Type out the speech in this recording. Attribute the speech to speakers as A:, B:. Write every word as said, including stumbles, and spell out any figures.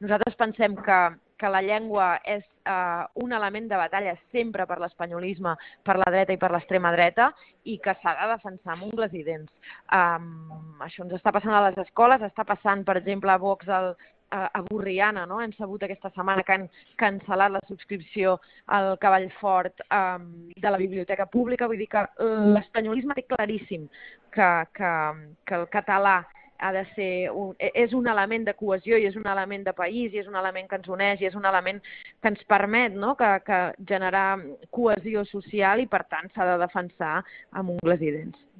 A: Nosaltres pensem que, que la llengua és eh, un element de batalla sempre per l'espanyolisme, per la dreta i per l'extrema dreta, i que s'ha de defensar amb ungles i dents. Um, això ens està passant a les escoles, està passant, per exemple, a Vox al, a, a Borriana, no? Hem sabut aquesta setmana que han cancel·lat la subscripció al Cavall Fort um, de la biblioteca pública. Vull dir que l'espanyolisme té claríssim que, que, que el català ha de ser un, és un element de cohesió i és un element de país i és un element que ens uneix i és un element que ens permet, no? que, que generar cohesió social i per tant s'ha de defensar amb ungles i dents.